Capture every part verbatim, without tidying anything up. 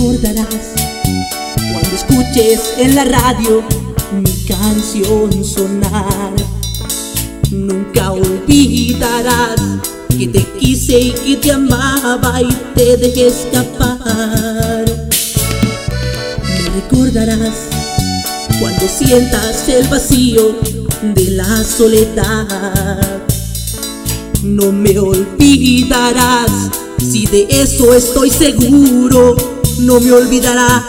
recordarás cuando escuches en la radio mi canción sonar. Nunca olvidarás que te quise y que te amaba y te dejé escapar. Me recordarás cuando sientas el vacío de la soledad. No me olvidarás, si de eso estoy seguro, no me olvidarás.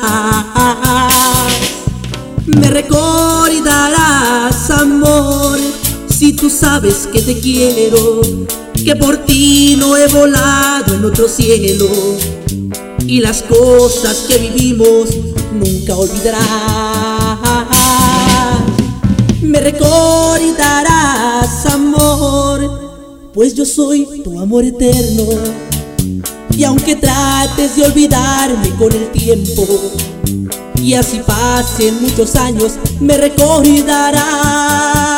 Me recordarás, amor, si tú sabes que te quiero, que por ti no he volado en otro cielo, y las cosas que vivimos nunca olvidarás. Me recordarás, amor, pues yo soy tu amor eterno, y aunque trates de olvidarme con el tiempo, y así pasen muchos años, me recordarás.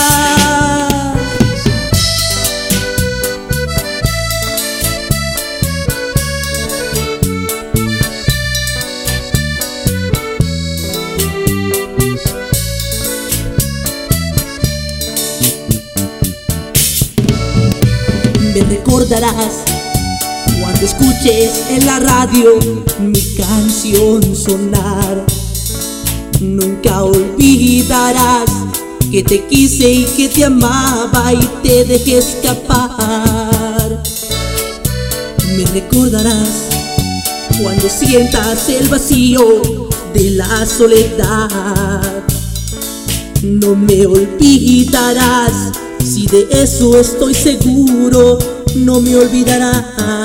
Me recordarás cuando escuches en la radio mi canción sonar. Nunca olvidarás que te quise y que te amaba y te dejé escapar. Me recordarás cuando sientas el vacío de la soledad. No me olvidarás, si de eso estoy seguro, no me olvidarás.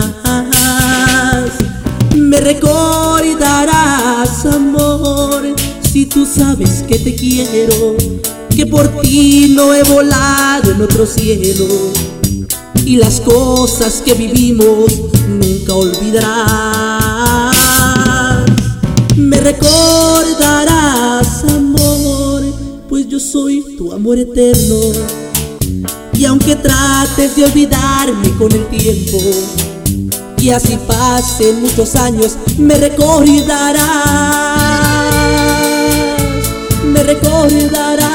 Me recordarás, amor, si tú sabes que te quiero, que por ti no he volado en otro cielo, y las cosas que vivimos nunca olvidarás. Me recordarás, amor, pues yo soy tu amor eterno, y aunque trates de olvidarme con el tiempo, y así pasen muchos años, me recordarás, me recordarás.